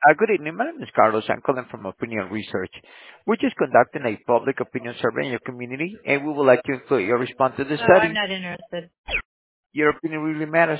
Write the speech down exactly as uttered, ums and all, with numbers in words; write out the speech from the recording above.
Uh, Good evening. My name is Carlos. I'm calling from Opinion Research. We're just conducting a public opinion survey in your community, and we would like to include your response to the Oh, I'm study. not interested. Your opinion really matters.